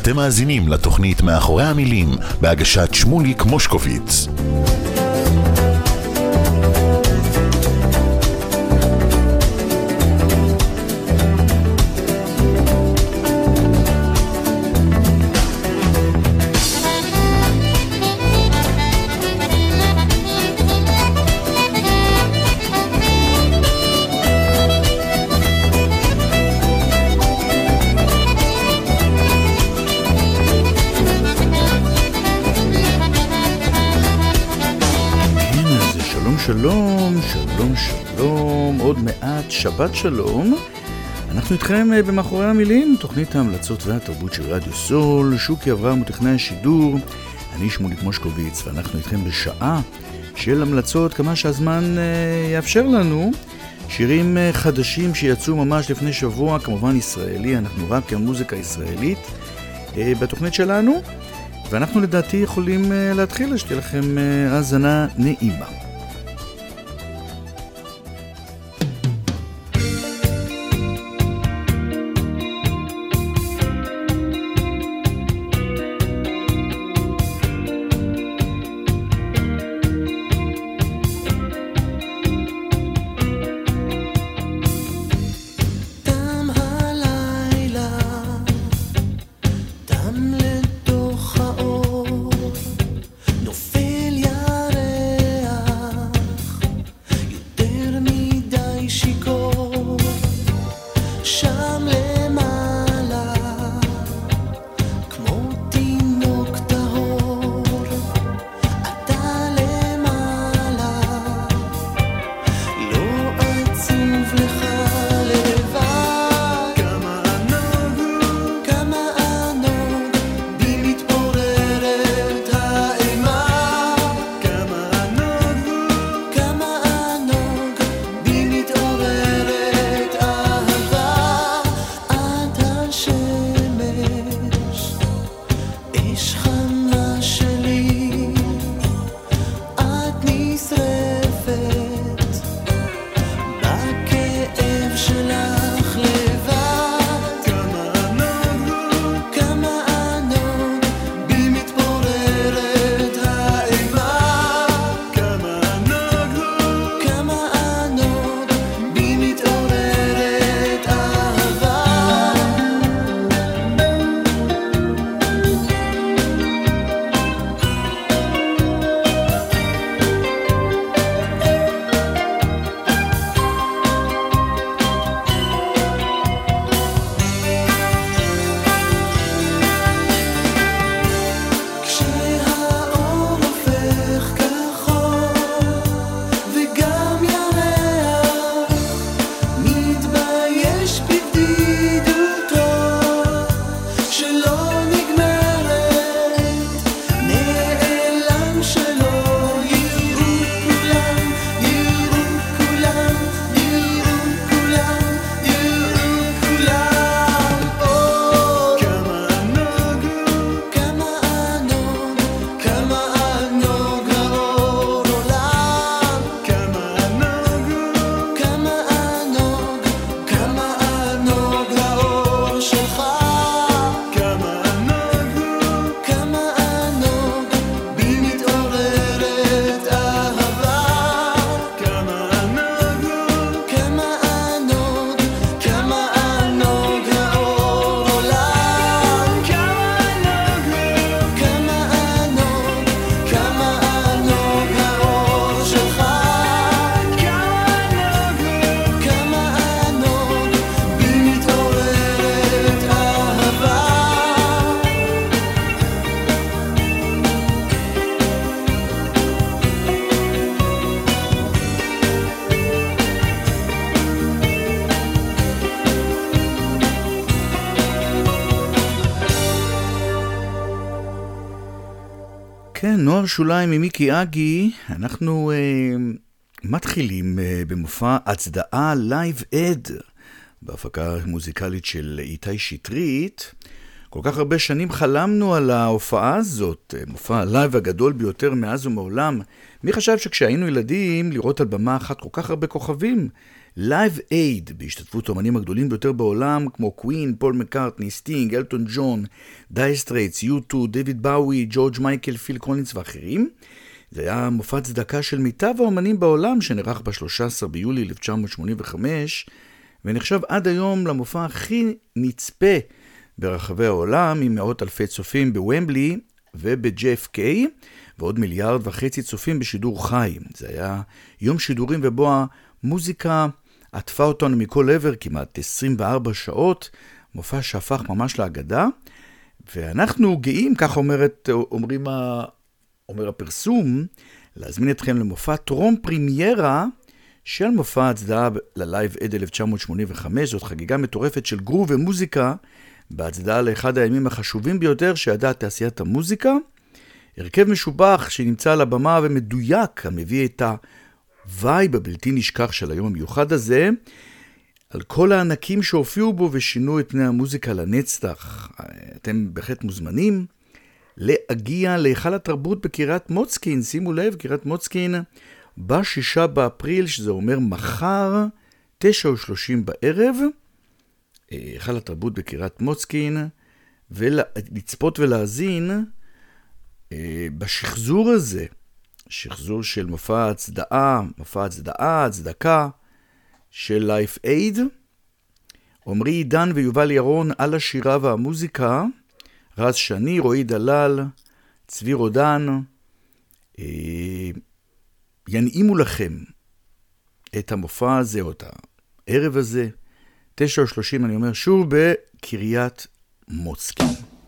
אתם מאזינים לתוכנית מאחורי המילים בהגשת שמוליק מושקוביץ. שלום, שלום, שלום, עוד מעט שבת שלום. אנחנו איתכם במאחורי המילים, תוכנית ההמלצות והתרבות של רדיו סול. שוקי אברהם הוא טכנאי השידור, אני שמוליק מושקוביץ, ואנחנו איתכם בשעה של המלצות כמה שהזמן יאפשר לנו. שירים חדשים שיצאו ממש לפני שבוע, כמובן ישראלי, אנחנו רק המוזיקה הישראלית בתוכנית שלנו, ואנחנו לדעתי יכולים להתחיל, שתהיה לכם האזנה נעימה. נוער שוליים ממיקי אגי. אנחנו מתחילים במופע הצדעה לייב אד בהפקה מוזיקלית של איתי שטרית. כל כך הרבה שנים חלמנו על ההופעה הזאת, מופע הלייב הגדול ביותר מאז ומעולם. מי חשב שכשהיינו ילדים לראות על במה אחת כל כך הרבה כוכבים Live Aid, בהשתתפות האמנים הגדולים ביותר בעולם, כמו קווין, פול מקארטני, סטינג, אלטון ג'ון, דייר סטרייטס, U2, דיוויד באוי, ג'ורג' מייקל, פיל קולינס ואחרים. זה היה מופע צדקה של מיטב האמנים בעולם, שנערך ב-13 ביולי 1985, ונחשב עד היום למופע הכי נצפה ברחבי העולם, עם מאות אלפי צופים בוומבלי וב-JFK, ועוד 1.5 מיליארד צופים בשידור חי. זה היה יום שידורים ובו המוזיקה עטפה אותנו מכל עבר, כמעט 24 שעות, מופע שהפך ממש לאגדה, ואנחנו גאים, כך אומר הפרסום, להזמין אתכם למופע טרום פרימיירה של מופע הצדעה ללייב אד 1985, זאת חגיגה מטורפת של גרוב ומוזיקה, בהצדעה לאחד הימים החשובים ביותר שידעה תעשיית המוזיקה, הרכב משובח שנמצא על הבמה ומדויק, המביא את הווייב הבלתי נשכח של היום המיוחד הזה, על כל הענקים שהופיעו בו ושינו את פני המוזיקה לנצח. אתם בהחלט מוזמנים להגיע להיכל התרבות בקריית מוצקין, שימו לב, קריית מוצקין, ב-6 באפריל, שזה אומר מחר, 9:30 בערב, היכל התרבות בקריית מוצקין, ולצפות ולהזין בשחזור הזה, שחזור של מופע הצדקה של Live Aid, עמרי עידן ויובל ירון על השירה והמוזיקה, רז שני, רועי דלל, צבי רודן, ינעימו לכם את המופע הזה, או את הערב הזה, 9:30, אני אומר שוב, בקריית מוצקין.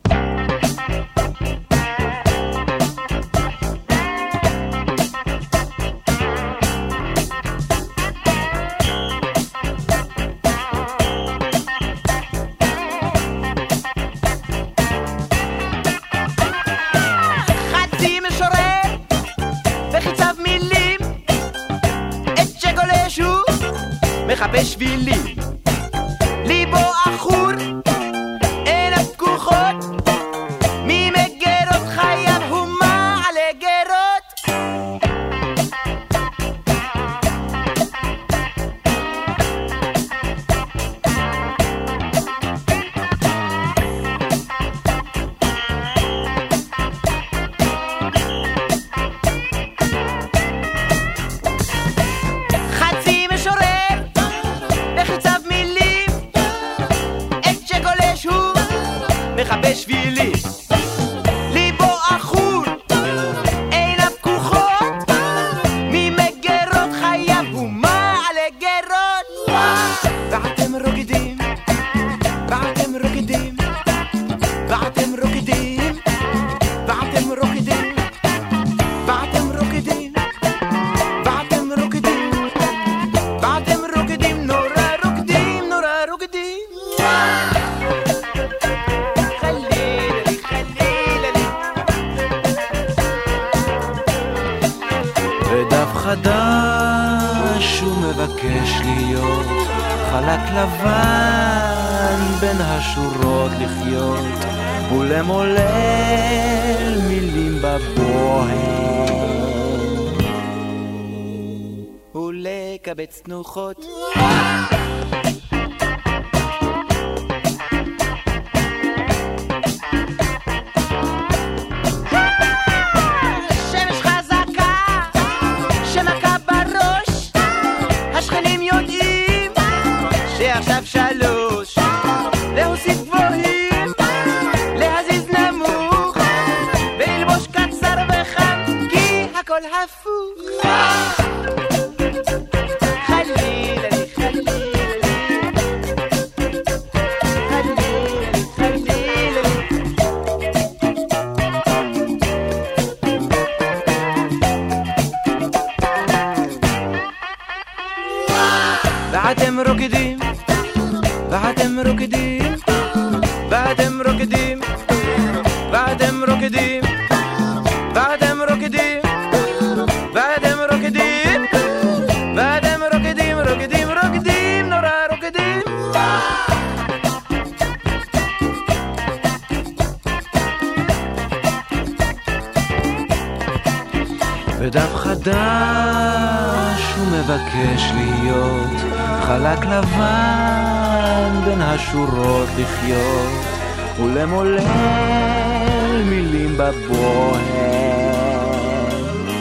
בשבילי ליבו אחור עיניו פקוחות ממגרות חייו הוא מעלה גרות חצי משורר בשבילי ליבו אחור עיניו פקוחות ממגרות חייו הוא מעלה גרות ואתם רוקדים ואתם רוקדים ואתם רוקדים ואתם רוקדים ואתם רוקדים ואתם רוקדים ואתם רוקדים נורא רוקדים נורא רוקדים חדש הוא מבקש להיות חלק לבן בין השורות לחיות ולמולל מילים בבוהם ולקבץ תנוחות להוסיף גבוהים, להזיז נמוך וללבוש קצר וחם כי הכל הפוך חלילה לי חלילה לי חלילה לי ואתם רוקדים ואתם רוקדים ואתם רוקדים ואתם רוקדים ואתם רוקדים ואתם רוקדים ואתם רוקדים רוקדים רוקדים נורא רוקדים בדף חדש הוא מבקש להיות חלק לבן בין השורות לחיות ולמולל מילים בבוהל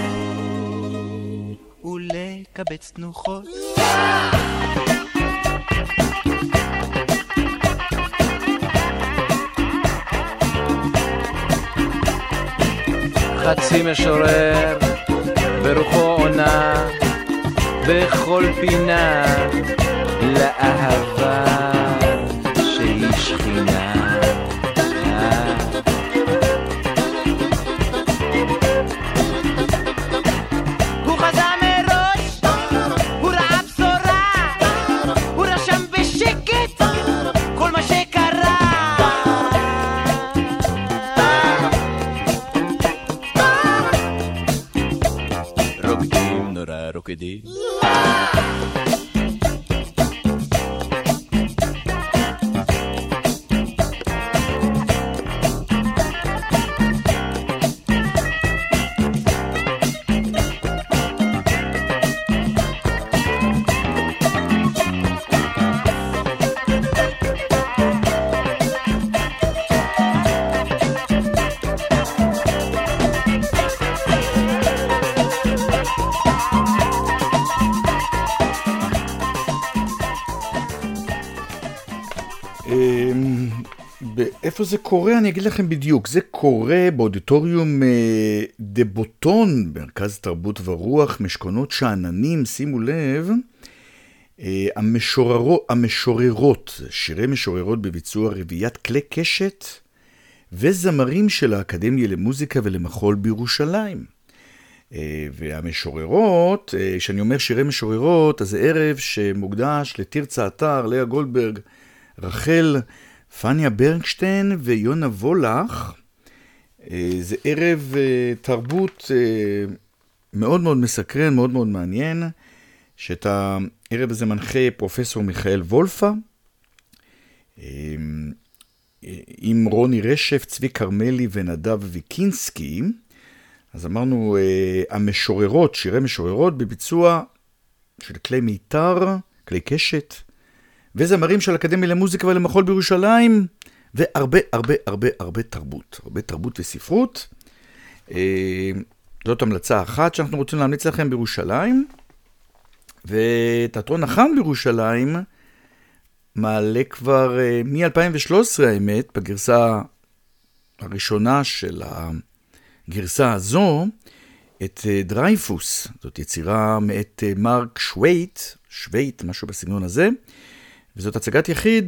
ולקבץ תנוחות חצי משורר ברוחו עונה בכל פינה לאהבה שהיא שכינה הוא חזה מראש, הוא ראה בשורה, הוא רשם בשקט כל מה שקרה רוקדים נורא רוקדים איפה זה קורה? אני אגיד לכם בדיוק. זה קורה באודיטוריום דה בוטון, מרכז תרבות ורוח, משכונות שעננים, שימו לב. המשוררות, שירי משוררות בביצוע רביעיית כלי קשת, וזמרים של האקדמיה למוזיקה ולמחול בירושלים. והמשוררות, כשאני אומר שירי משוררות, אז זה ערב שמוקדש לתרצה אתר, לאה גולדברג, רחל, פניה ברנקשטיין ויונה וולך. זה ערב תרבות מאוד מאוד מסקרן, מאוד מאוד מעניין, שאת הערב הזה מנחה פרופסור מיכאל וולפה, עם רוני רשף, צבי קרמלי ונדב ויקינסקי. אז אמרנו, המשוררות, שירי משוררות בביצוע של כלי מיתר, כלי קשת, וזמרים של אקדמיה למוזיקה ולמחול בירושלים, והרבה הרבה הרבה הרבה תרבות, הרבה תרבות וספרות. זאת המלצה אחת שאנחנו רוצים להמליץ לכם בירושלים, ותיאטרון נחן בירושלים מעלה כבר מ-2013 האמת, בגרסה הראשונה של הגרסה הזו, את דרייפוס. זאת יצירה מאת מרק שווייט, משהו בסגנון הזה, וזאת הצגת יחיד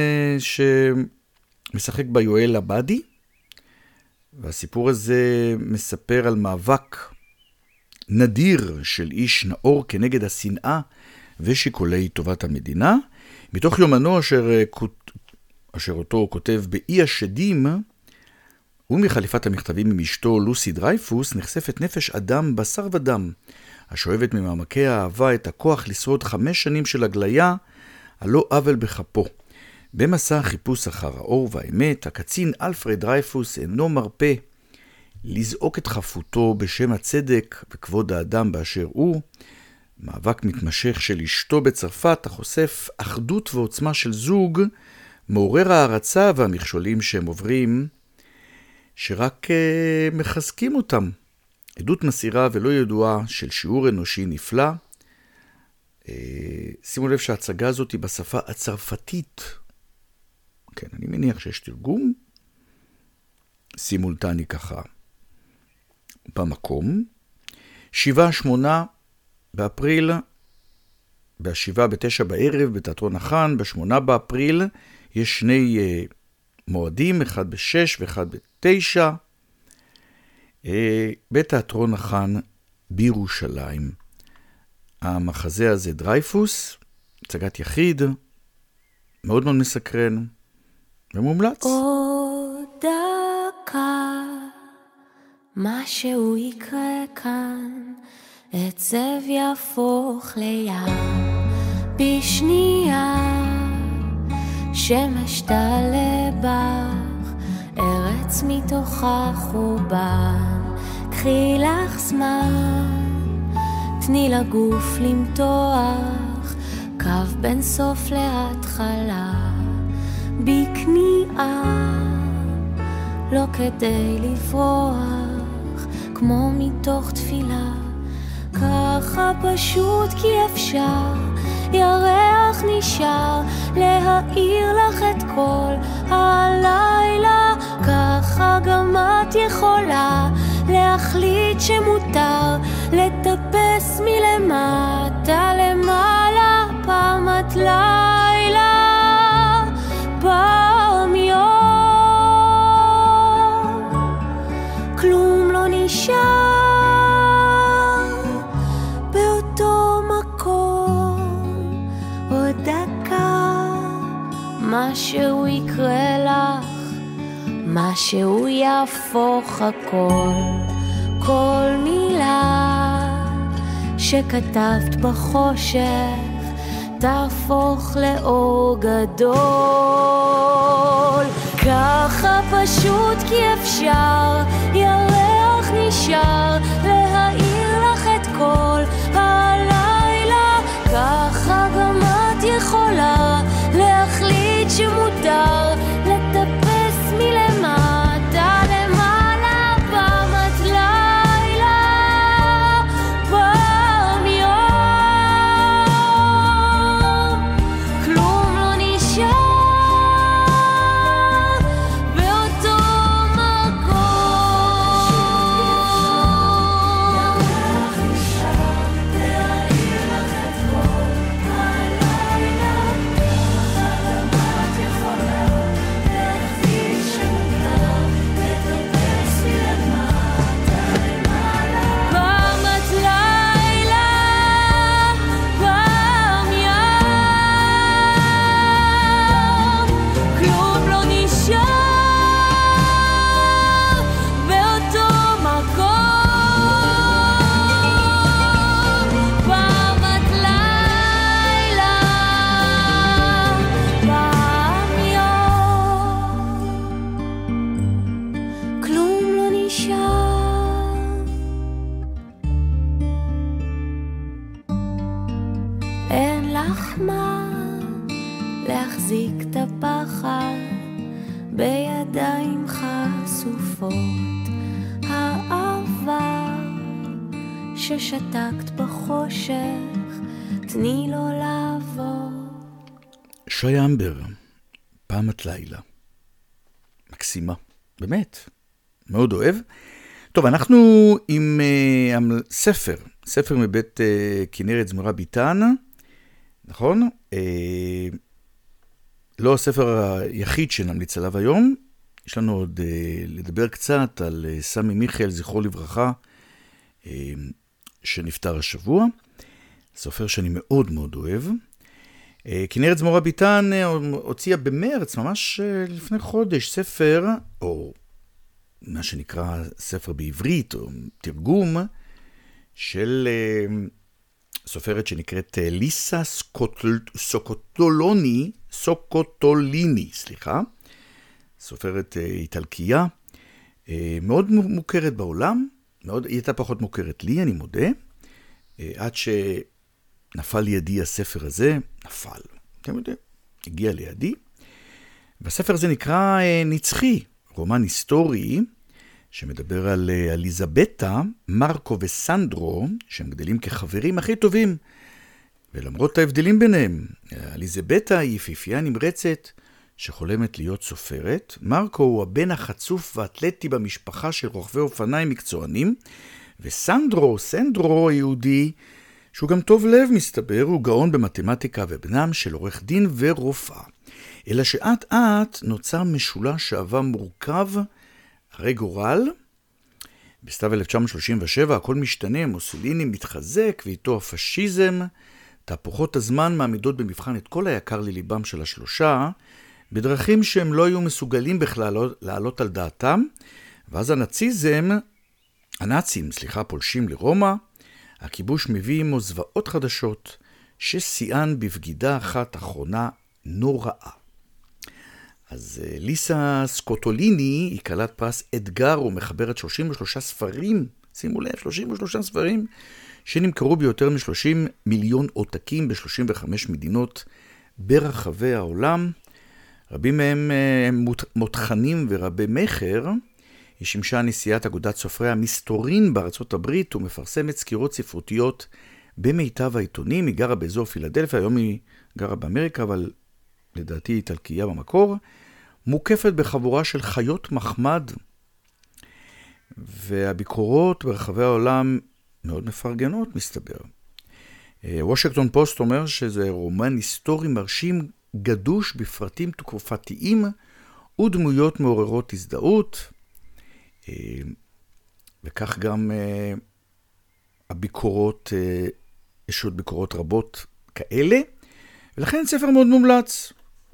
שמשחק בה יואל עבדי, והסיפור הזה מספר על מאבק נדיר של איש נאור כנגד השנאה ושיקולי טובת המדינה, מתוך יומנו אשר אותו הוא כותב באי השדים, ומחליפת המכתבים עם אשתו לוסי דרייפוס נחשפת נפש אדם בשר ודם, השואבת ממעמקי האהבה את הכוח לשרוד 5 שנים של הגליה, הלא עוול בכפו. במסע חיפוש אחר האור והאמת, הקצין אלפרד דרייפוס אינו מרפה לזעוק את חפותו בשם הצדק וכבוד האדם באשר הוא. מאבק מתמשך של אשתו בצרפת החושף אחדות ועוצמה של זוג, מעורר הערצה והמכשולים שהם עוברים, שרק מחזקים אותם. עדות מסירה ולא ידועה של שיעור אנושי נפלא. שימו לב שההצגה הזאת היא בשפה הצרפתית. כן, אני מניח שיש תרגום סימולטני ככה במקום. 7-8 באפריל, ב7 ב9 בערב בתיאטרון נחן, ב8 באפריל יש 2 מועדים, אחד ב6 ואחד ב9, בתיאטרון נחן בירושלים. המחזה הזה דרייפוס, הצגת יחיד, מאוד מאוד מסקרן ומומלץ. עוד דקה, משהו יקרה כאן, עצב יהפוך לים, בשנייה, שמש תעלה בך, ארץ מתוכה חובן, קחי לך זמן, תני לגוף למתוח, קו בין סוף להתחלה, בכניעה, לא כדי לברוח, כמו מתוך תפילה, ככה פשוט כי אפשר, ירח נשאר, להאיר לך את כל הלילה, ככה גם את יכולה, להחליט שמותר, לטפס מלמטה למעלה, פעם את לילה, פעם יום, כלום לא נשאר באותו מקום, עוד דקה משהו יקרה לך, משהו יהפוך הכל, כל מילה שכתבת בחושך תהפוך לאור גדול, ככה פשוט כי אפשר, ירח נשאר, להאיר לך את כל הלילה, ככה גם את יכולה, להחליט שמותר, לטפס מלמטה למעלה, פעם את לילה, פעם יום, כלום לא נשאר באותו מקום, ירח נשאר, להאיר לך את כל הלילה, ככה גם את יכולה, להחליט שמותר, לטפס מלמטה למעלה, פעם את לילה, פעם יום, כלום לא נשאר באותו מקום, פעם את לילה, פעם יום, כלום לא נשאר. אין לך מה להחזיק את הפחד בידיים חשופות, העבר ששתקת בחושך, תני לו לעבור. שי אמבר, פעם את לילה. מקסימה, באמת, מאוד אוהב. טוב, אנחנו עם ספר מבית כנרת זמורה ביטן, נכון? לא הספר היחיד שנמליץ עליו היום, יש לנו עוד לדבר קצת על סמי מיכאל, זכרו לברכה, שנפטר השבוע, סופר שאני מאוד מאוד אוהב. כנרת זמורה ביטן הוציאה במרץ, ממש לפני חודש, ספר, או מה שנקרא ספר בעברית, או תרגום, של סופרת שנקראת ליסה סוקוטוליני, סופרת איטלקייה, מאוד מוכרת בעולם, היא הייתה פחות מוכרת לי, אני מודה, עד שנפל לידי הספר הזה, אתם יודעים, הגיע לידי, והספר הזה נקרא נצחי, רומן היסטורי, שמדבר על אליזבטה, מרקו וסנדרו, שהם גדלים כחברים הכי טובים, ולמרות ההבדלים ביניהם, אליזבטה היא יפיפייה נמרצת שחולמת להיות סופרת, מרקו הוא הבן החצוף והאתלטי במשפחה של רוכבי אופניים מקצוענים, סנדרו היהודי, שהוא גם טוב לב מסתבר, הוא גאון במתמטיקה ובנם של עורך דין ורופאה. אלא שעת עת נוצר משולש שעבר מורכב, הרי גורל. בסתיו 1937 הכל משתנה, מוסוליני מתחזק ואיתו הפשיזם, תהפוכות הזמן מעמידות במבחן את כל היקר לליבם של השלושה, בדרכים שהם לא היו מסוגלים בכלל לעלות על דעתם, ואז הנאצים פולשים לרומא, הכיבוש מביא עמו זוועות חדשות, ששיאן בבגידה אחת אחרונה נוראה. אז ליסה סקוטוליני היא קלת פרס אדגר ומחברת 33 שימו לב, 33 ספרים שנמכרו ביותר מ-30 מיליון עותקים ב-35 מדינות ברחבי העולם. רבים מהם מותחנים ורבי מחר. היא שימשה נשיאת אגודת סופרי המסתורין בארצות הברית ומפרסמת סקירות ספרותיות במיטב העיתונים. היא גרה באזור פילדלפיה, היום היא גרה באמריקה, אבל לדעתי היא איטלקייה במקור. מוקפת בחבורה של חיות מחמד, והביקורות ברחבי העולם מאוד מפרגנות, מסתבר. וושינגטון פוסט אומר שזה רומן היסטורי מרשים, גדוש בפרטים תקופתיים ודמויות מעוררות הזדהות, וכך גם הביקורות, יש עוד ביקורות רבות כאלה, ולכן ספר מאוד מומלץ,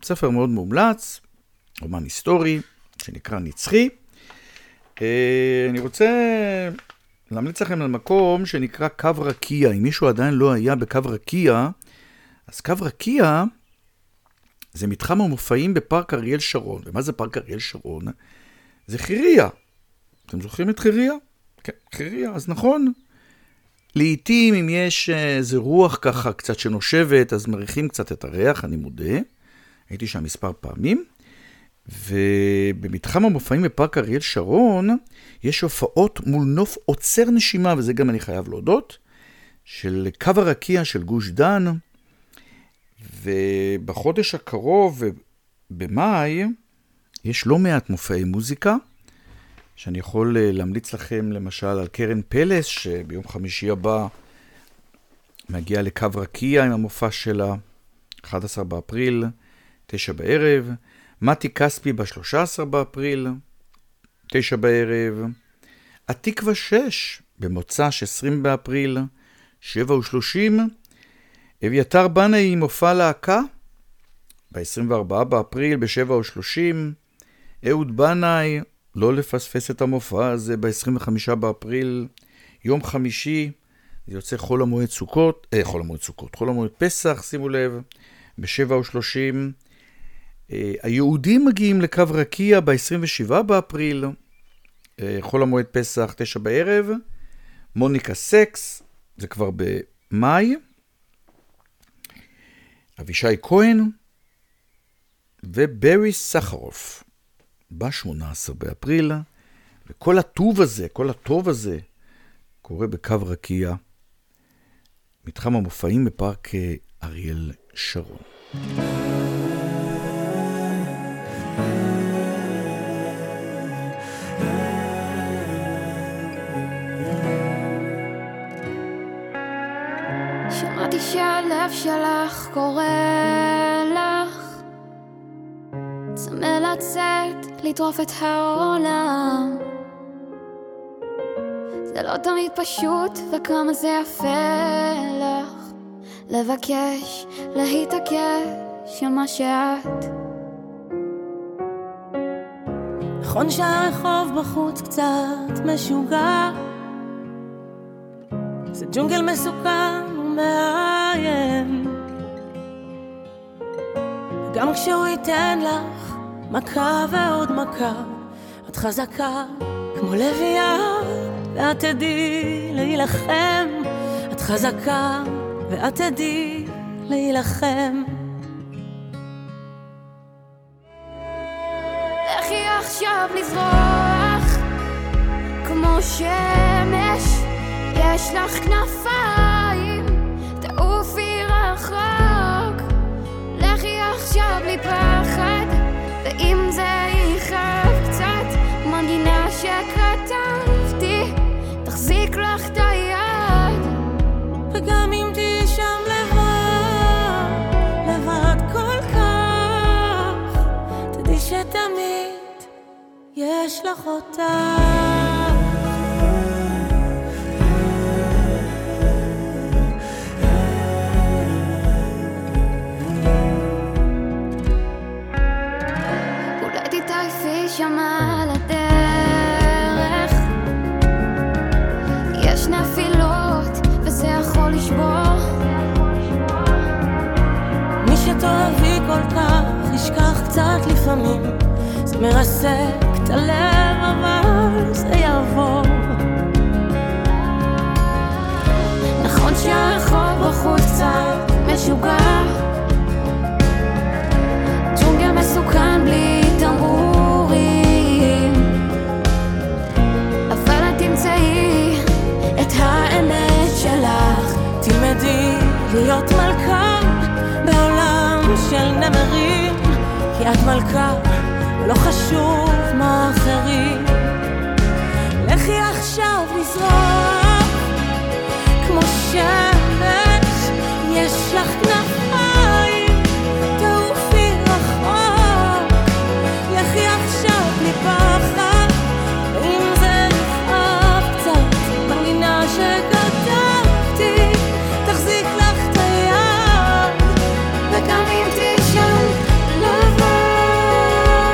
רומן היסטורי שנקרא נצחי. אני רוצה להמליץ לכם על מקום שנקרא קו רקיע. אם מישהו עדיין לא היה בקו רקיע, אז קו רקיע זה מתחם המופעים בפארק אריאל שרון. ומה זה פארק אריאל שרון? זה חירייה. אתם זוכרים את חירייה? כן, חירייה, אז נכון. לעתים אם יש איזה רוח ככה קצת שנושבת, אז מריחים קצת את הריח, אני מודה. הייתי שם מספר פעמים. ובמתחם המופעים בפארק אריאל שרון יש הופעות מול נוף עוצר נשימה, וזה גם אני חייב להודות, של קו הרקיע של גוש דן. ובחודש הקרוב, במאי, יש לא מעט מופעי מוזיקה, שאני יכול להמליץ לכם למשל על קרן פלס, שביום חמישי הבא מגיע לקו רקיע עם המופע שלה, 11 באפריל, 9 בערב, מתי כספי ב-13 באפריל, 9 בערב, התקווה 6 במוצ"ש 20 באפריל, 7:30, אביתר בנאי עם מופע להקה, ב-24 באפריל ב-7:30, אהוד בנאי, לא לפספס את המופע הזה, ב-25 באפריל, יום חמישי, זה יוצא חול המועד פסח, שימו לב, ב-7:30, היהודים מגיעים לקו רקיע ב-27 באפריל, חול המועד פסח 9 בערב, מוניקה סקס, זה כבר במאי, אבישי כהן וברי סחרוף ב-18 באפריל, וכל הטוב הזה קורה בקו רקיע, מתחם המופעים בפארק אריאל שרון. שמעתי שהלב שלך קורא לך, צמא לצאת, לטרוף את העולם. זה לא תמיד פשוט, וכמה זה יפה לך לבקש, להתעקש על מה שאת. נכון שהרחוב בחוץ קצת משוגע, זה ג'ונגל מסוכן ומאיים, גם כשהוא ייתן לך מכה ועוד מכה, את חזקה כמו לביאה, ואת תדעי להילחם. את חזקה ואת תדעי להילחם. לכי עכשיו לזרוח כמו שמש, יש לך כנפיים, תעופי רחוק. לכי עכשיו בלי פחד, ואם זה יכאב קצת, מנגינה שכתבתי תחזיק לך את היד. וגם אם תהי שם לבד כל כך, תדעי שתמיד יש לך אותה. שם על הדרך יש נפילות וזה יכול לשבור. מי שתאהבי כל כך ישכח קצת לפעמים, זה מרסק את הלב אבל זה יעבור. למרות שהרחוב בחוץ קצת משוגע, ג'ונגל מסוכן בלי תמרורים, אבל את תמצאי את האמת שלך. תלמדי להיות מלכה בעולם של נמרים, כי את מלכה, לא חשוב מה אחרים. לכי עכשיו לזרוח כמו שמש, יש לך כנפיים, תעופי רחוק. לכי עכשיו בלי פחד, אם זה יכאב קצת, מנגינה שכתבתי תחזיק לך את היד, וגם אם תישן לבד,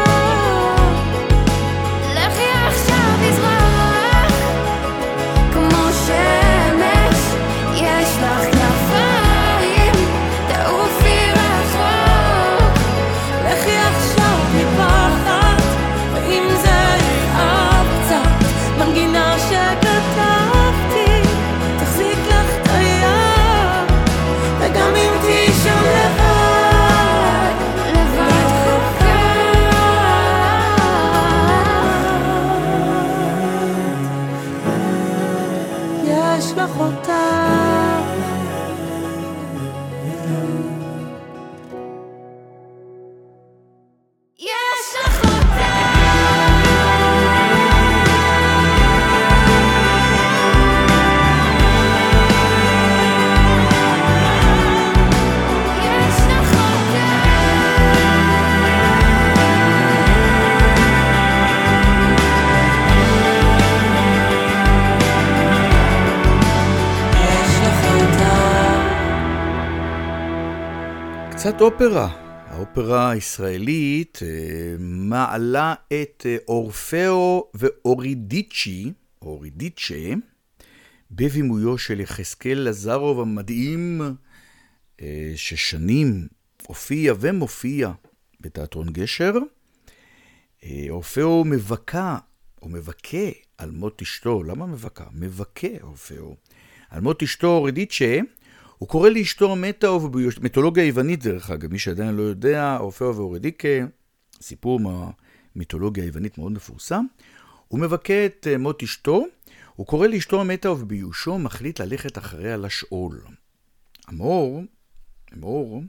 לכי עכשיו לזרוח כמו שמש, יש לך כנפיים, תעופי רחוק. לכי עכשיו בלי פחד, ואם זה יכאב קצת, מנגינה שכתבתי תחזיק לך את היד, וגם אם תישן לבד, לבד יש לך אותה. יש לך אותה. יש לך אותה. יש לך אותה. קצת אופרה. האופרה הישראלית מעלה את אורפאו ואורידיצ'ה, בבימויו של יחזקאל לזרוב המדהים, ששנים הופיע ומופיע בתיאטרון גשר. אורפאו מבכה על מות אשתו. למה מבכה? מבכה אורפאו על מות אשתו אורידיצ'ה. הוא קורא לאשתו מתה, ובמיתולוגיה היוונית דרך אגב, מי שעדיין לא יודע, אורפאו ואורידיקה, סיפור מהמיתולוגיה היוונית מאוד מפורסם. הוא מבכה את מות אשתו, הוא קורא לאשתו מתה, ובביושו מחליט ללכת אחריה לשאול. אמור,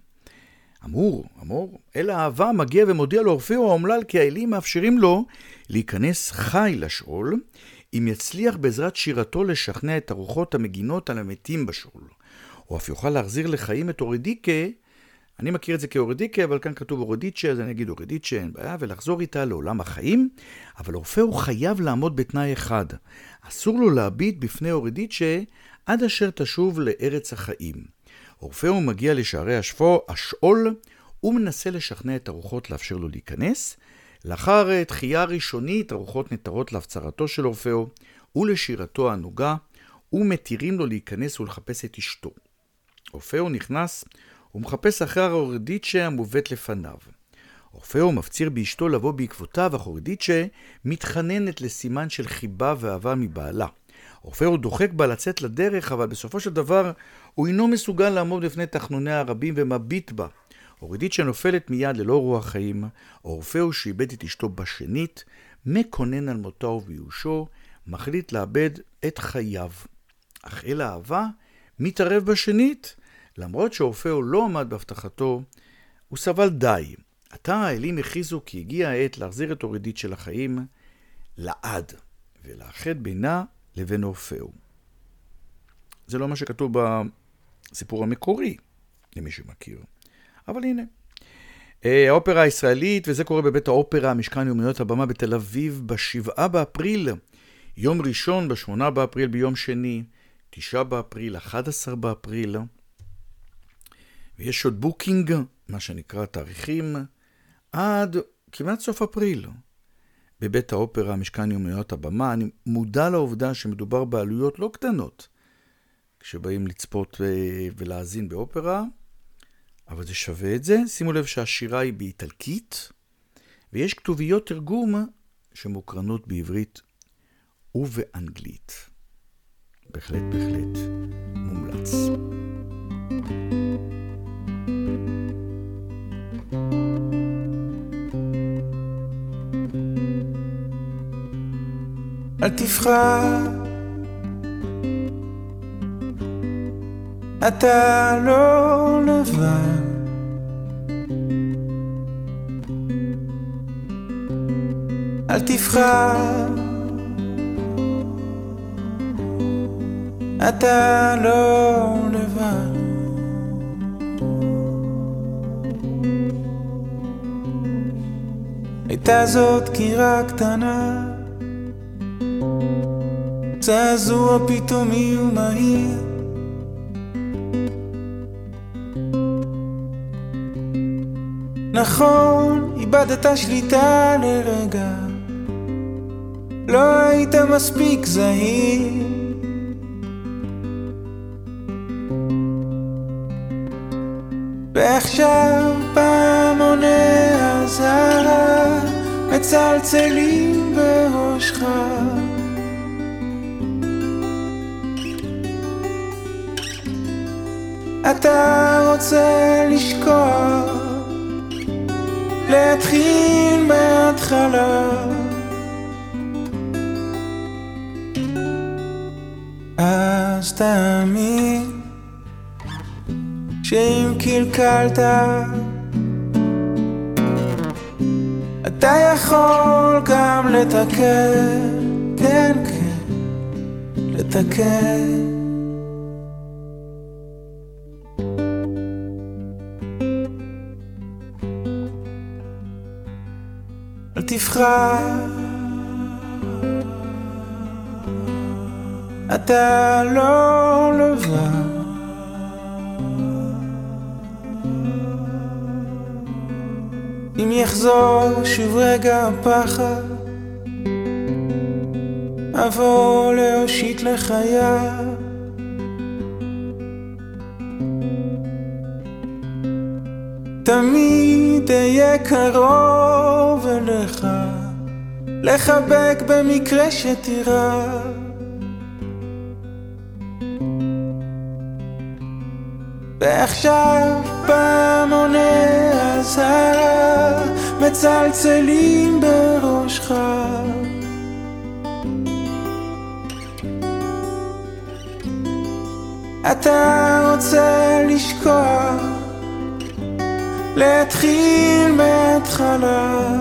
אל האהבה מגיע ומודיע לאורפאו האומלל כי האלים מאפשרים לו להיכנס חי לשאול, אם יצליח בעזרת שירתו לשכנע את הרוחות המגינות על המתים בשאול. הוא אף יוכל להחזיר לחיים את אורידיקה, אני מכיר את זה כאורידיקה, אבל כאן כתוב אורידיצ'ה, אז אני אגיד אורידיצ'ה, אין בעיה, ולחזור איתה לעולם החיים, אבל אורפאו חייב לעמוד בתנאי אחד, אסור לו להביט בפני אורידיצ'ה עד אשר תשוב לארץ החיים. אורפאו מגיע לשערי השאול, ומנסה לשכנע את הרוחות לאפשר לו להיכנס. לאחר תחייה ראשונית, הרוחות נתרות להפצרתו של אורפאו, ולשירתו הענוגה, ומתירים לו להיכנס ולחפש את אשתו. אורפאו נכנס ומחפש אחר אורידיצ'ה המובאת לפניו. אורפאו מפציר באשתו לבוא בעקבותיו, אך אורידיצ'ה מתחננת לסימן של חיבה ואהבה מבעלה. אורפאו דוחק בה לצאת לדרך, אבל בסופו של דבר הוא אינו מסוגל לעמוד בפני תחנוניה הרבים ומביט בה. אורידיצ'ה נופלת מיד ללא רוח חיים. אורפאו שאיבד את אשתו בשנית, מקונן על מותה וביושו, מחליט לאבד את חייו. אך אל האהבה מתערב בשנית. למרות שאורפאו לא עמד בהבטחתו, הוא סבל די. עתה האלים הכריזו כי הגיע העת להחזיר את אורידיצ'ה לחיים לעד, ולאחד בינה לבין אורפאו. זה לא מה שכתוב בסיפור המקורי, למי שמכיר. אבל הנה. האופרה הישראלית, וזה קורה בבית האופרה, משכן יומנויות הבמה בתל אביב, ב7 באפריל, יום ראשון, ב8 באפריל, ביום שני, 9 באפריל, 11 באפריל, ויש עוד בוקינג, מה שנקרא תאריכים, עד כמעט סוף אפריל. בבית האופרה, משכן יומנויות הבמה, אני מודע לעובדה שמדובר בעלויות לא קטנות, כשבאים לצפות ולהאזין באופרה, אבל זה שווה את זה. שימו לב שהשירה היא באיטלקית, ויש כתוביות תרגום שמוקרנות בעברית ובאנגלית. בהחלט מומלץ. בארץ. אל תפחד, אתה לא לבד. אל תפחד, אתה לא לבד. הייתה זאת קירה קטנה, זעזוע פתאומי ומהיר, נכון, איבדת שליטה לרגע, לא היית מספיק זהיר. ועכשיו פעמוני הזהב מצלצלים בראשך, אתה רוצה לשכוח, להתחיל מההתחלה. אז תאמין שאם קלקלת אתה יכול גם לתקן, כן כן, לתקן. אל תפחד, אתה לא לבד. אם יחזור שוב רגע הפחד, אבוא להושיט לך יד. תמיד אהיה קרוב אליך, לחבק במקרה שתירא. ועכשיו פעמוני הזהב מצלצלים בראשך, אתה רוצה לשכוח, להתחיל מההתחלה.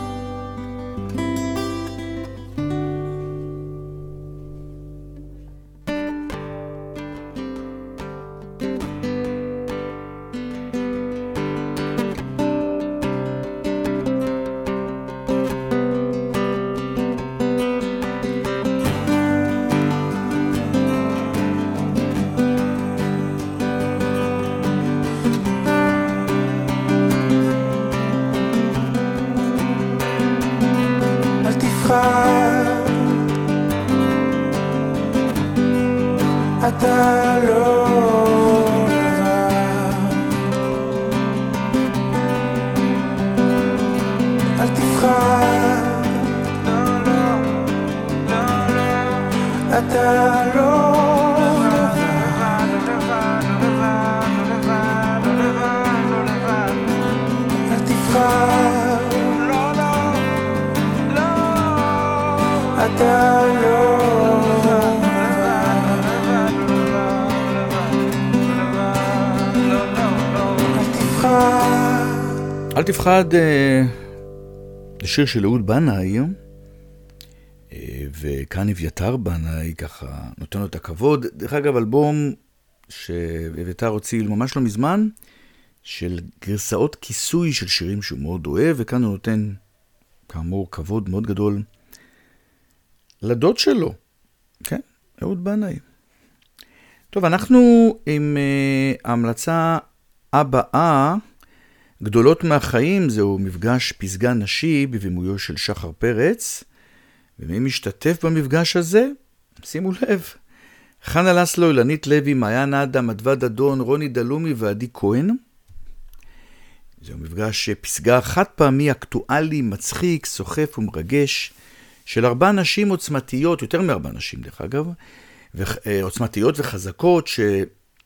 אתה לא לבד, אל תפחד, אתה לא לבד, אל תפחד, אתה לא אל תפחד. זה שיר של אהוד בנאי, וכאן אביתר בנאי ככה נותן לו את הכבוד. דרך אגב, אלבום שאביתר הוציא ממש לא מזמן, של גרסאות כיסוי של שירים שהוא מאוד אוהב, וכאן הוא נותן כאמור כבוד מאוד גדול לדוד שלו, כן, אהוד בנאי. טוב, אנחנו עם ההמלצה הבאה, גדולות מהחיים. זהו מפגש פסגה נשי בבימויו של שחר פרץ, ומי משתתף במפגש הזה? שימו לב, חנה לסלו, אילנית לוי, מעיין אדם, אדווה דדון, רוני דלומי ועדי כהן. זהו מפגש פסגה חד פעמי, אקטואלי, מצחיק, סוחף ומרגש, של 4 נשים עוצמתיות, יותר מ4 נשים דרך אגב, עוצמתיות וחזקות,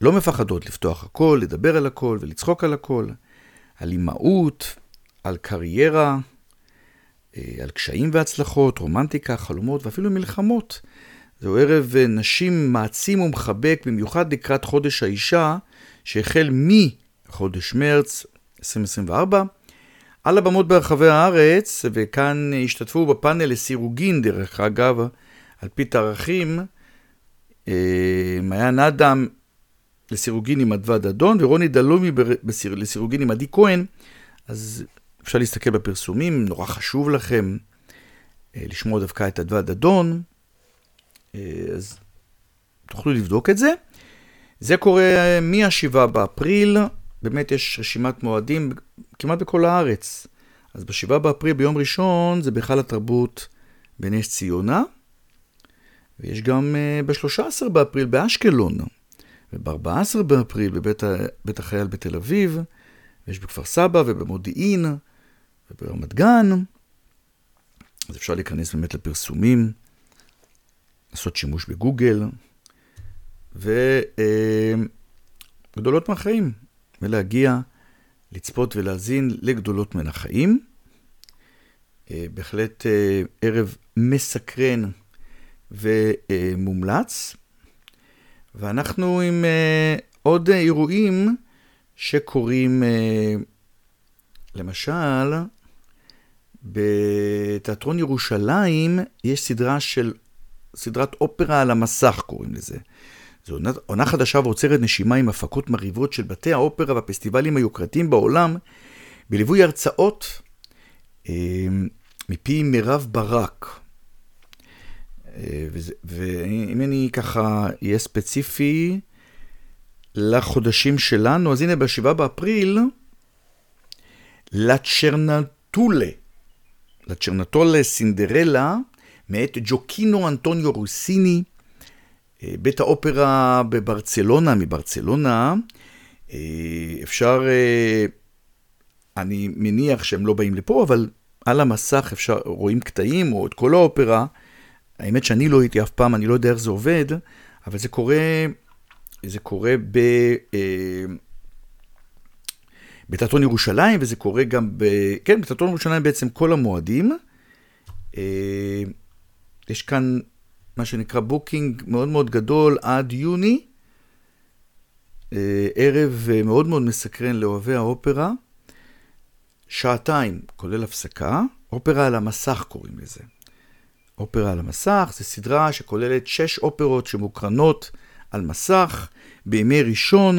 לא מפחדות לפתוח הכל, לדבר על הכל ולצחוק על הכל, על אימהות, על קריירה, על קשיים והצלחות, רומנטיקה, חלומות ואפילו מלחמות. זהו ערב נשים מעצים ומחבק, במיוחד לקראת חודש האישה, שהחל מחודש מרץ 2024, על הבמות ברחבי הארץ, וכאן השתתפו בפאנל לסירוגין, דרך אגב, על פי תארכים, מעיין אדם לסירוגין עם אדווה דדון, ורוני דלומי לסירוגין עם עדי כהן. אז אפשר להסתכל בפרסומים, נורא חשוב לכם לשמוע דווקא את אדווה דדון, אז תוכלו לבדוק את זה. זה קורה מה-7 באפריל, באמת יש רשימת מועדים כמעט בכל הארץ. אז ב-7 באפריל ביום ראשון זה בהיכל התרבות בנס ציונה, ויש גם ב-13 באפריל באשקלון, וב-14 באפריל בבית החייל בתל אביב, ויש בכפר סבא ובמודיעין וברמת גן. אז אפשר להיכנס באמת לפרסומים, לעשות שימוש בגוגל, וגדולות מהחיים, ולהגיע, לצפות ולהזין לגדולות מן החיים. בהחלט ערב מסקרן ומומלץ. ואנחנו עם עוד אירועים שקורים, למשל, בתיאטרון ירושלים יש סדרת אופרה על המסך, קוראים לזה. זו עונה חדשה ועוצרת נשימה עם הפקות מריבות של בתי האופרה והפסטיבלים היוקרתיים בעולם, בליווי הרצאות מפי מירב ברק. ואם אני ככה יהיה ספציפי לחודשים שלנו, אז הנה ב-7 באפריל, לצ'רנטולה סינדרלה, מאת ג'וקינו אנטוניו רוסיני, בית האופרה מברצלונה. אפשר, אני מניח שהם לא באים לפה, אבל על המסך אפשר, רואים קטעים או את כל האופרה. האמת שאני לא הייתי אף פעם, אני לא יודע איך זה עובד, אבל זה קורה בתיאטרון ירושלים, וזה קורה גם בתיאטרון ירושלים בעצם כל המועדים. יש כאן מה שנקרא בוקינג מאוד מאוד גדול עד יוני, ערב מאוד מאוד מסקרן לאוהבי האופרה, שעתיים כולל הפסקה, אופרה על המסך קוראים לזה. אופרה על המסך זה סדרה שכוללת 6 אופרות שמוקרנות על מסך בימי ראשון.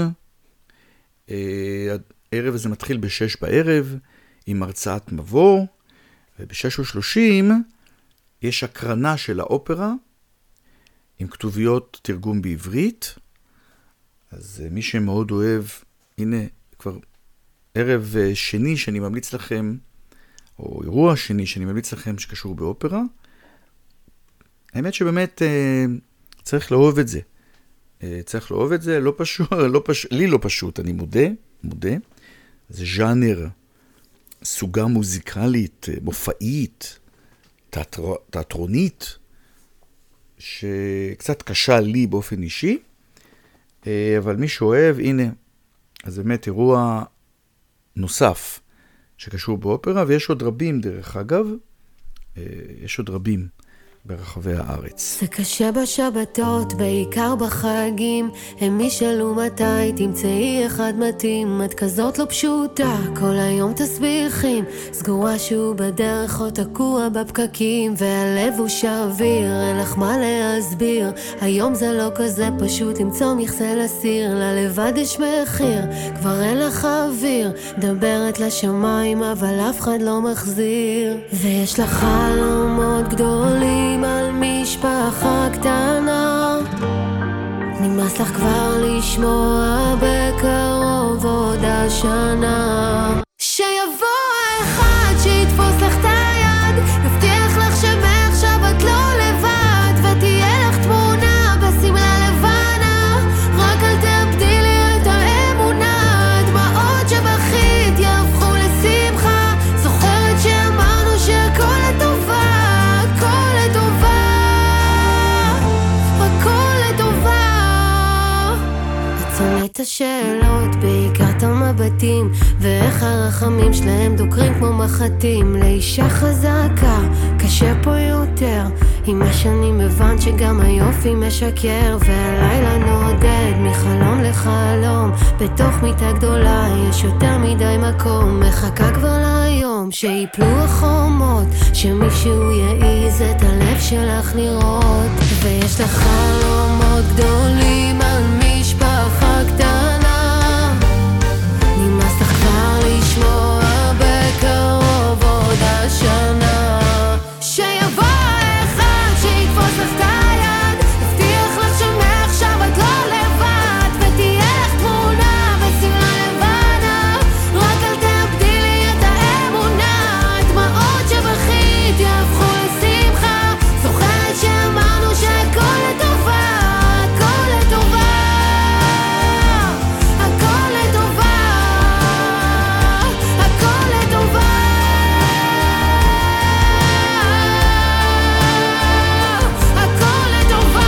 הערב הזה מתחיל ב-6 בערב עם הרצאת מבוא, וב-6:30 יש הקרנה של האופרה עם כתוביות תרגום בעברית. אז מי שמאוד אוהב, הנה כבר ערב שני שאני ממליץ לכם, או אירוע שני שאני ממליץ לכם שקשור באופרה. האמת שבאמת צריך לאהוב את זה. צריך לאהוב את זה, לא פשוט, לי לא פשוט, אני מודה. זה ז'אנר, סוגה מוזיקלית, מופעית, תיאטרונית, שקצת קשה לי באופן אישי, אבל מי שאוהב, הנה, אז באמת אירוע נוסף שקשור באופרה, ויש עוד רבים דרך אגב, יש עוד רבים ברחבי הארץ. זה קשה בשבתות, בעיקר בחגים, הם ישאלו מתי תמצאי אחד מתאים, את כזאת לא פשוטה, כל היום תסביכים, סגורה שהוא בדרך או תקוע בפקקים, והלב הוא שביר, אין לך מה להסביר, היום זה לא כזה פשוט למצוא מכסה לסיר, ללבד יש מחיר, כבר אין לך אוויר, דברת לשמיים אבל אף אחד לא מחזיר, ויש לך חלומות גדולים על משפחה קטנה, נמאס לך כבר לשמוע בקרוב עוד השנה, שיבוא אחד שיתפוס לך את היד, יבטיח לך שמעכשיו את לא לבד, ותהיה לך תמונה בשמלה לבנה, רק אל תאבדי לי את האמונה, דמעות שבכית יהפכו לשמחה, זוכרת שאמרנו שהכל לטובה, רצון השאלות, בעיקר את המבטים, ואיך הרחמים שלהם דוקרים כמו מחטים. לאישה חזקה, קשה פה יותר, עם השנים הבנת שגם היופי משקר, והלילה נודד מחלום לחלום, בתוך מיטה גדולה יש יותר מדי מקום, מחכה כבר ליום שיפלו החומות, שמישהו יעיז את הלב שלך לראות. ויש לך חלומות גדולים על משפחה קטנה, נמאס לך כבר לשמוע בקרוב עוד השנה, שיבוא אחד שיקפוץ לך את היד, הבטיח לך שמעכשיו את לא לבד, ותהיה לך תמונה בשמלה לבנה, רק אל תאבדי לי את האמונה, הדמעות שבכית יהפכו לשמחה, זוכרת שאמרנו שהכל לטובה, הכל לטובה, הכל לטובה, הכל לטובה, הכל לטובה.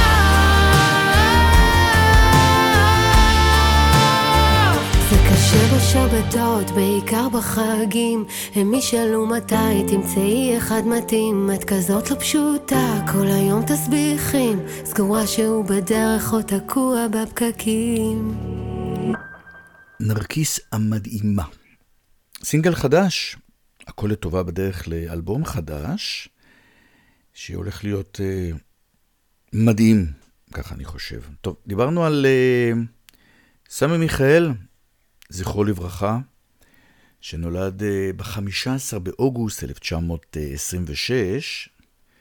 זה קשה בשבתות, בעיקר בחגים, הם ישאלו מתי תמצאי אחד מתאים, את כזאת לא פשוטה, כל היום תסביכים, סגורה שהוא בדרך או תקוע בפקקים. נרקיס המדהימה. סינגל חדש, הכל לטובה בדרך לאלבום חדש, שהולך להיות מדהים, ככה אני חושב. טוב, דיברנו על סמי מיכאל, זכרו לברכה, שנולד ב-15 באוגוסט 1926.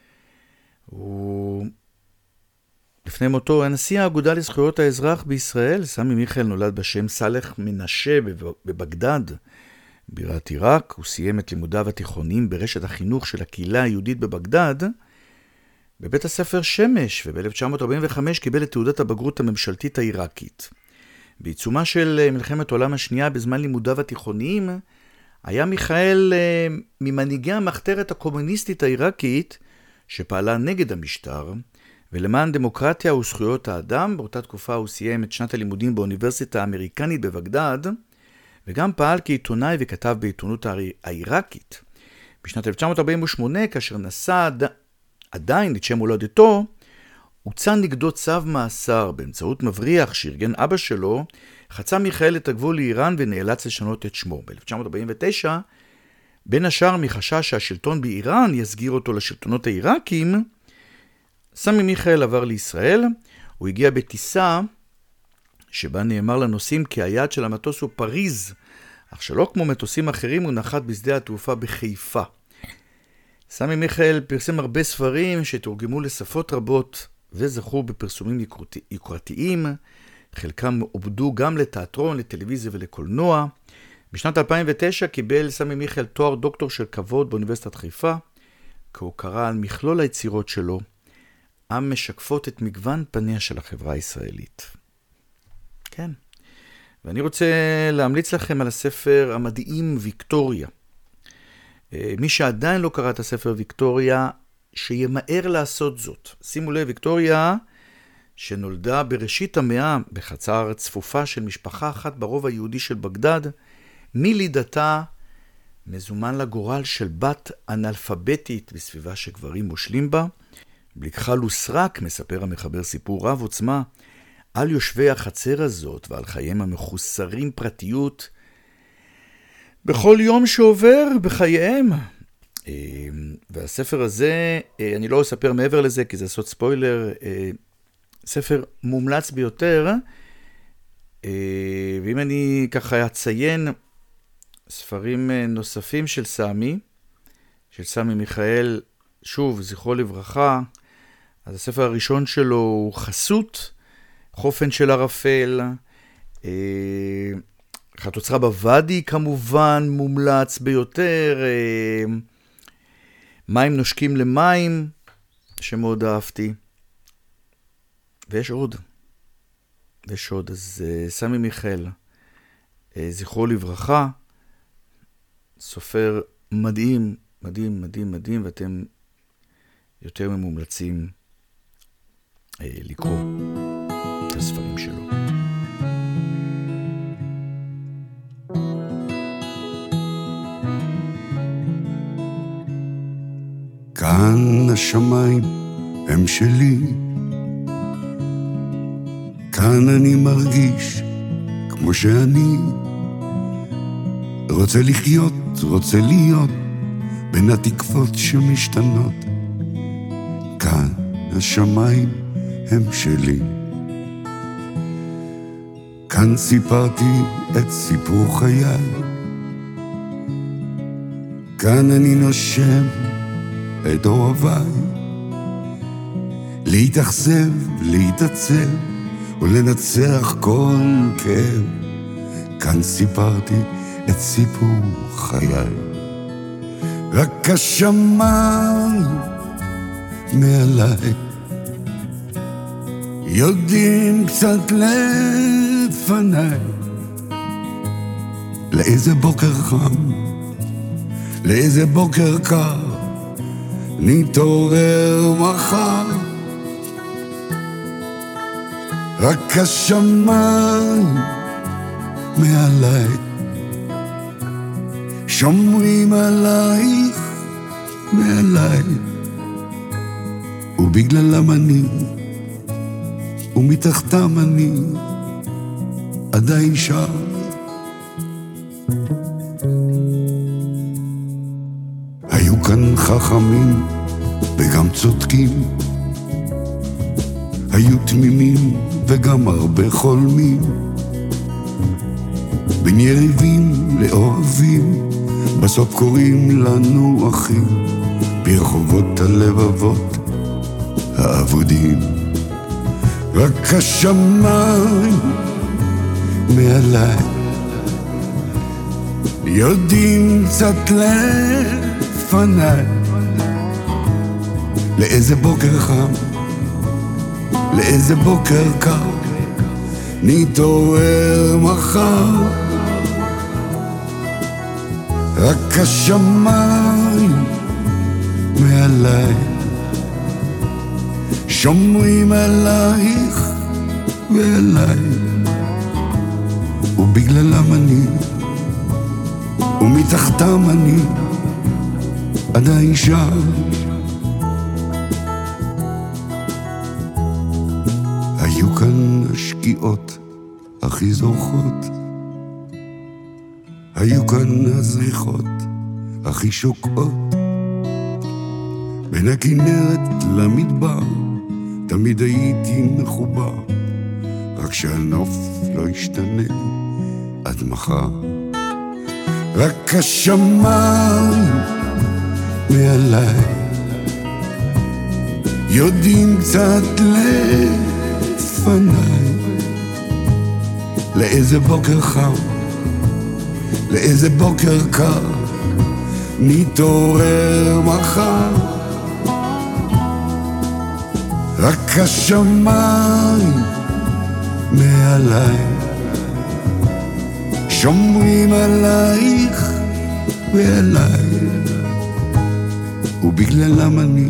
הוא לפני מותו הנשיא האגודה לזכויות האזרח בישראל. סמי מיכאל נולד בשם סלח מנשה בבגדד, בירת עיראק. הוא סיים את לימודיו התיכוניים ברשת החינוך של הקהילה היהודית בבגדד, בבית הספר שמש, וב-1945 קיבל את תעודת הבגרות הממשלתית העיראקית. בעיצומה של מלחמת העולם השנייה, בזמן לימודיו התיכוניים, היה מיכאל ממנהיגי המחתרת הקומוניסטית העיראקית, שפעלה נגד המשטר, ולמען דמוקרטיה וזכויות האדם. באותה תקופה הוא סיים את שנת הלימודים באוניברסיטה האמריקנית בבגדד, וגם פעל כעיתונאי וכתב בעיתונות העיראקית. בשנת 1948, כאשר נסע עדיין את שם הולדתו, הוצא נגדו צו מאסר באמצעות מבריח שארגן אבא שלו. חצה מיכאל את הגבול לאיראן ונאלץ לשנות את שמו. ב-1949, בין השאר מחשש שהשלטון באיראן יסגיר אותו לשלטונות העיראקים, סמי מיכאל עבר לישראל. הוא הגיע בטיסה שבה נאמר לנוסעים כי היעד של המטוס הוא פריז, אך שלא כמו מטוסים אחרים הוא נחת בשדה התעופה בחיפה. סמי מיכאל פרסם הרבה ספרים שתורגמו לשפות רבות וזכו בפרסומים יוקרתיים, חלקם עובדו גם לתיאטרון, לטלוויזיה ולקולנוע. בשנת 2009 קיבל סמי מיכאל תואר דוקטור של כבוד באוניברסיטת חיפה, כהוקרה על מכלול היצירות שלו, המשקפות את מגוון פניה של החברה הישראלית. כן. ואני רוצה להמליץ לכם על הספר המדהים ויקטוריה. מי שעדיין לא קרא את הספר ויקטוריה, שימהר לעשות זאת. שימו לב, ויקטוריה שנולדה בראשית המאה בחצר צפופה של משפחה אחת ברוב היהודי של בגדד, מלידתה מזומן לגורל של בת אנאלפביתית בסביבה שגברים מושלים בה. בלי כחל וסרק מספר המחבר סיפור רב עוצמה על יושבי החצר הזאת ועל חייהם המחוסרים פרטיות בכל יום שעובר בחייהם. והספר הזה, אני לא אספר מעבר לזה כי זה לעשות ספוילר, ספר מומלץ ביותר. ואם אני ככה אציין ספרים נוספים של סמי מיכאל, שוב זכרו לברכה, אז הספר הראשון שלו הוא חסות, חופן של ערפל, חתוצרה בוואדי כמובן מומלץ ביותר, מים נושקים למים שמאוד אהבתי, ויש עוד. אז סמי מיכאל, זכרו לברכה, סופר מדהים, מדהים, ואתם יותר ממומלצים לקרוא את הספרים שלו. כאן השמיים הם שלי, כאן אני מרגיש כמו שאני רוצה לחיות, רוצה להיות בין התקוות שמשתנות. כאן השמיים הם שלי, כאן סיפרתי את סיפור חיי, כאן אני נושם את אוהביי, להתאכזב, להתעצב ולנצח כל כאב. כאן סיפרתי את סיפור חיי, רק השמיים מעליי יודעים קצת לפניי לאיזה בוקר חם, לאיזה בוקר קר נתעורר מחר. רק השמיים מעליי שומרים עלייך ועליי, ובגללם אני ומתחתם אני עדיין שר. היו כאן חכמים וגם צודקים, היו תמימים וגם הרבה חולמים, בין יריבים לאוהבים בסוף קוראים לנו אחים, ברחובות הלבבות האבודים. רק השמיים מעליי יודעים קצת לפניי לאיזה בוקר חם, לאיזה בוקר קר נתעורר מחר. רק השמיים מעליי שומרים עלייך ועליי, ובגללם אני ומתחתם אני עדיין שר. היו כאן השקיעות הכי זורחות, היו כאן הזריחות הכי שוקעות, בין הכנרת למדבר תמיד הייתי מחובר, רק שהנוף לא ישתנה עד מחר. רק השמיים מעליי יודעים קצת לפניי לאיזה בוקר חם, לאיזה בוקר קר נתעורר מחר. רק השמיים מעליי שומרים עלייך ועליי, ובגללם אני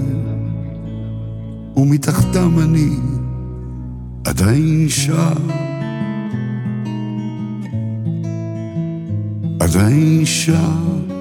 ומתחתם אני עדיין שר, עדיין שר.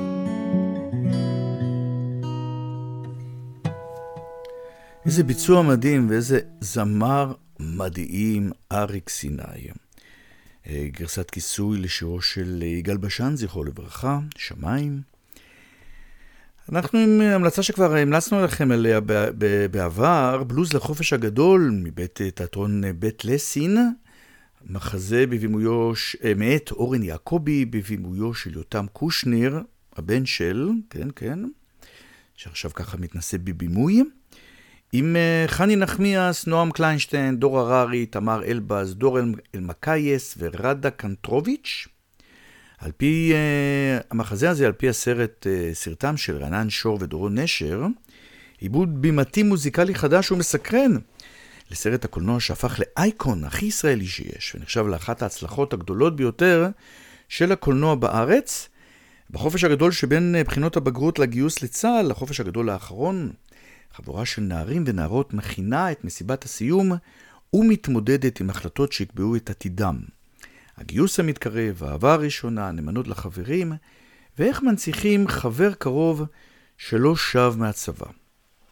איזה ביצוע מדהים ואיזה זמר מדהים, אריק סיני. גרסת כיסוי לשירו של יגאל בשן, זכרו לברכה, שמיים. אנחנו עם המלצה שכבר המלצנו לכם עליה בעבר, בלוז לחופש הגדול מבית תיאטרון בית לסין, מחזה בבימויו מאת אורן יעקובי, בבימויו של יותם קושניר, הבן של, כן, שעכשיו ככה מתנסה בבימוי, עם חני נחמיאס, נועם קליינשטיין, דור הררי, תמר אלבז, דור אלמקייס ורדה קנטרוביץ'. על פי המחזה הזה, על פי סרטם של רענן שור ודורון נשר, עיבוד בימתי מוזיקלי חדש ומסקרן לסרט הקולנוע שהפך לאייקון הכי ישראלי שיש, ונחשב לאחת ההצלחות הגדולות ביותר של הקולנוע בארץ. בחופש הגדול שבין בחינות הבגרות לגיוס לצה"ל, החופש הגדול האחרון, חבורה של נערים ונערות מכינה את מסיבת הסיום ומתמודדת עם החלטות שיקבעו את עתידם. הגיוס המתקרב, האהבה הראשונה, נאמנות לחברים, ואיך מנציחים חבר קרוב שלא שב מהצבא.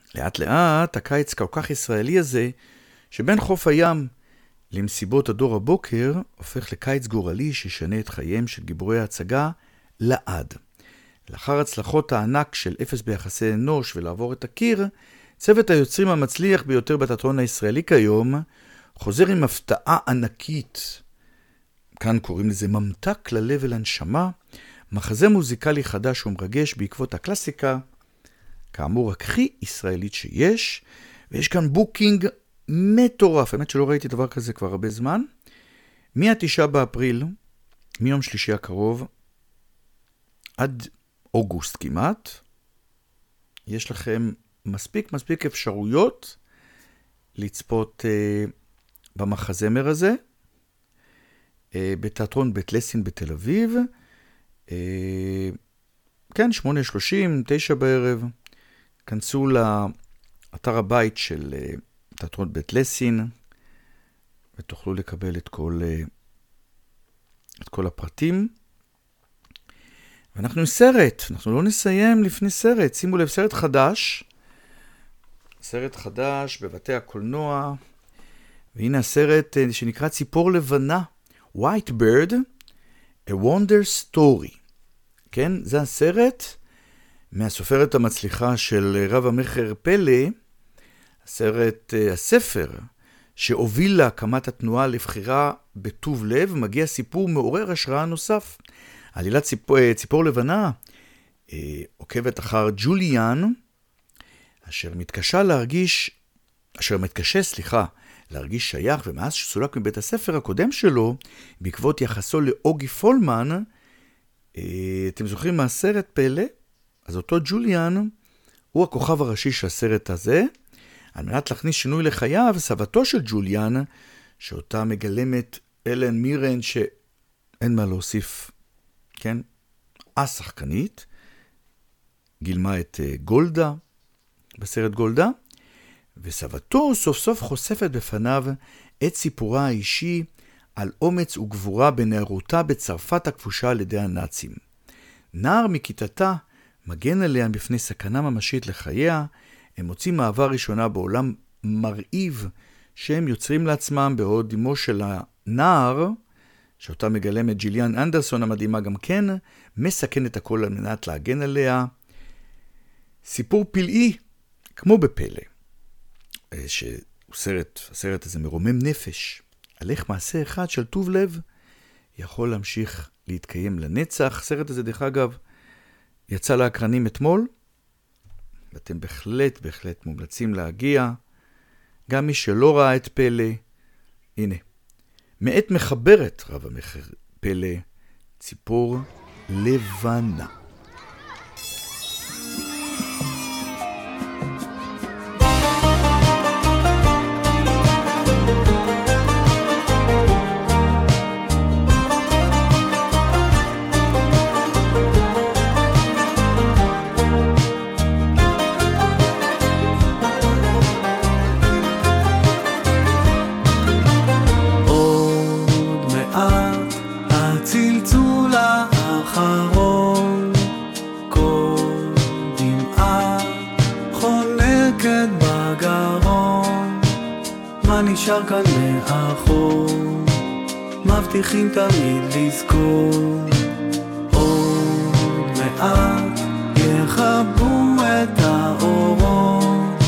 לאט לאט הקיץ כל כך ישראלי הזה, שבין חוף הים למסיבות הדור הבוקר, הופך לקיץ גורלי שישנה את חייהם של גיבורי ההצגה לעד. לאחר הצלחות הענק של אפס ביחסי אנוש ולעבור את הקיר, צוות היוצרים המצליח ביותר בתיאטרון הישראלי כיום, חוזר עם הפתעה ענקית. כאן קוראים לזה ממתק ללב ולנשמה, מחזה מוזיקלי חדש ומרגש בעקבות הקלאסיקה, כאמור הכי ישראלית שיש, ויש כאן בוקינג מטורף, האמת שלא ראיתי דבר כזה כבר הרבה זמן. מ-9 באפריל, מיום שלישי הקרוב, עד אוגוסט כמעט, יש לכם מספיק אפשרויות לצפות במחזמר הזה, בתיאטרון בית לסין בתל אביב, כן, 8:30, 9 בערב, כנסו לאתר הבית של תיאטרון בית לסין, ותוכלו לקבל את כל הפרטים. ואנחנו עם סרט, אנחנו לא נסיים לפני סרט, שימו לב, סרט חדש בבתי הקולנוע, והנה הסרט שנקרא ציפור לבנה, White Bird, A Wonder Story. כן, זה הסרט מהסופרת המצליחה של רב המחר פלא, הספר שהוביל להקמת התנועה לבחירה בטוב לב, מגיע סיפור מעורר השראה נוסף. עלילת ציפור לבנה עוקבת אחר ג'וליאן, אשר מתקשה להרגיש שייך, ומאז שסולק מבית הספר הקודם שלו, בעקבות יחסו לאוגי פולמן, אתם זוכרים מהסרט פלא? אז אותו ג'וליאן הוא הכוכב הראשי של הסרט הזה, על מנת להכניס שינוי לחייו, סבתו של ג'וליאן, שאותה מגלמת אלן מירן, שאין מה להוסיף, כן? השחקנית, גילמה את גולדה, בסרט גולדה, וסבתו סוף סוף חושפת בפניו את סיפורה האישי על אומץ וגבורה בנערותה בצרפת הכבושה על ידי הנאצים. נער מכיתתה מגן עליה בפני סכנה ממשית לחייה, הם מוצאים מעבר ראשונה בעולם מרהיב שהם יוצרים לעצמם, בעוד אמו של הנער, שאותה מגלמת ג'יליאן אנדרסון המדהימה גם כן, מסכן את הכל על מנת להגן עליה. סיפור פלאי, כמו בפלא, הסרט הזה מרומם נפש, על איך מעשה אחד של טוב לב יכול להמשיך להתקיים לנצח. הסרט הזה דרך אגב יצא לאקרנים אתמול, ואתם בהחלט מומלצים להגיע. גם מי שלא ראה את פלא, הנה, מאת מחברת רב המחר פלא, ציפור לבנה. נשאר כאן מאחור, מבטיחים תמיד לזכור, עוד מעט יחבו את האורות,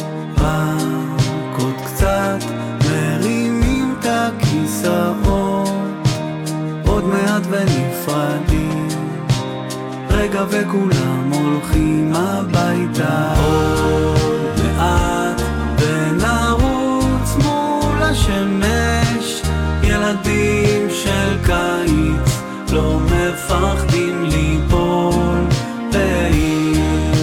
רק עוד קצת מרימים את הכיסאות, עוד מעט ונפרדים, רגע וכולם הולכים הביתה, עוד מעט ונרוץ מול השמש, ילדים של קיץ לא מפחדים ליפול בעיר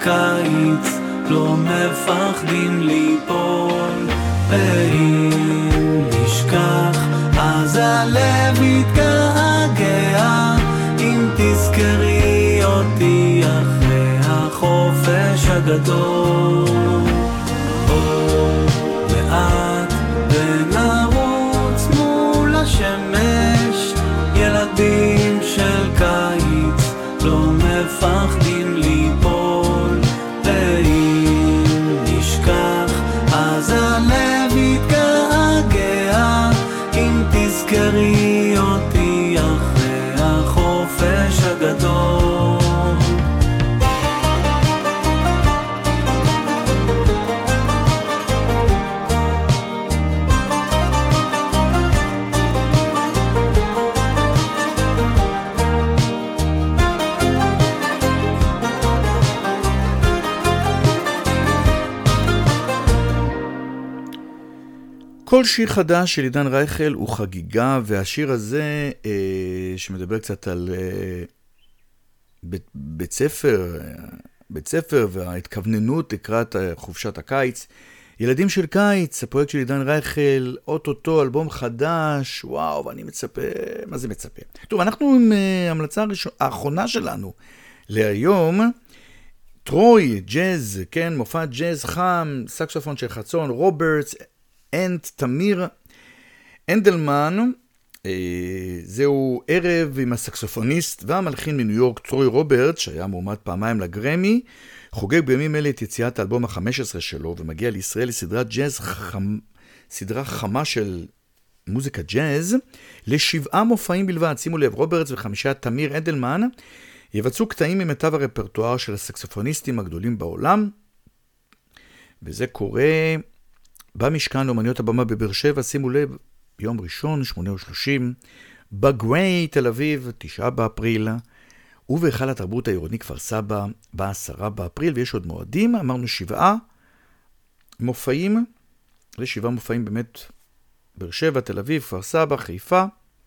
קיץ לא מפחדים ליפול, ואם נשכח אז הלב יתגעגע, אם תזכרי אותי אחרי החופש הגדול. עוד מעט ונרוץ מול השמש, ילדים של קיץ לא מפחדים ליפול, ואם נשכח אז הלב יתגעגע, אם תזכרי אותי אחרי החופש הגדול. כל שיר חדש של עידן רייכל הוא חגיגה, והשיר הזה שמדבר קצת על בית ספר וההתכווננות לקראת חופשת הקיץ. ילדים של קיץ, הפרויקט של עידן רייכל, אוטוטו, אלבום חדש, וואו, ואני מצפה, מה זה מצפה? טוב, אנחנו עם המלצה האחרונה שלנו להיום, טרוי, ג'אז, כן, מופע ג'אז חם, סקסופון של חצון, רוברטס, תמיר אנדלמן. זהו ערב עם הסקסופוניסט והמלחין מניו יורק טרוי רוברטס, שהיה מועמד פעמיים לגרמי, חוגג בימים אלה את יציאת האלבום ה-15 שלו, ומגיע לישראל לסדרת ג'אז סדרה חמה של מוזיקה ג'אז, ל7 מופעים בלבד. שימו לב, רוברטס ו5 תמיר אנדלמן יבצעו קטעים ממיטב הרפרטואר של הסקסופוניסטים הגדולים בעולם, וזה קורה במשכן אומניות הבמה בבאר שבע. שימו לב, יום ראשון 8:30, בגריי תל אביב 9 באפריל, ובהיכל התרבות העירוני כפר סבא ב10 באפריל, ויש עוד מועדים, אמרנו 7 מופעים, ל7 מופעים באמת, באר שבע, תל אביב, כפר סבא, חיפה.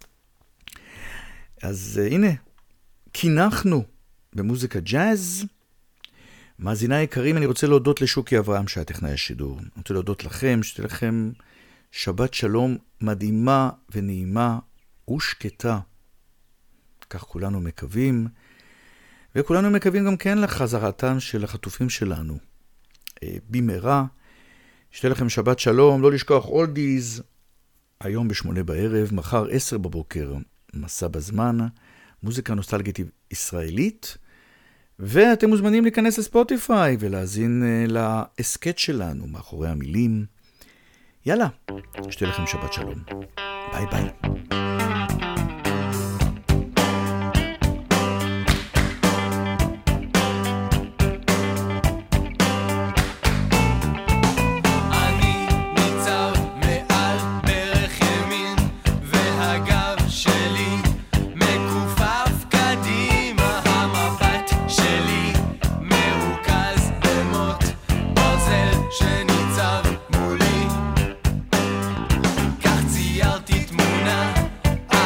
אז הנה, קינחנו במוזיקה ג'אז. מאזיני יקרים, אני רוצה להודות לשוקי אברהם שהיה טכנאי השידור. אני רוצה להודות לכם, שתהיה לכם שבת שלום מדהימה ונעימה ושקטה. כך כולנו מקווים, וכולנו מקווים גם כן לחזרתם של החטופים שלנו. במהרה, שתהיה לכם שבת שלום, לא לשכוח אולדיז, היום ב8 בערב, מחר 10 בבוקר, מסע בזמן, מוזיקה נוסטלגית ישראלית, ואתם מוזמנים להיכנס לספוטיפיי ולהזין להסקט שלנו מאחורי המילים. יאללה, שתהיה לכם שבת שלום. ביי ביי. שניצב מולי, כך ציירתי תמונה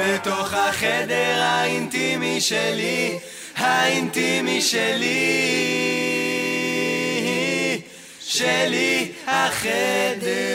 לתוך החדר האינטימי שלי, האינטימי שלי, שלי החדר.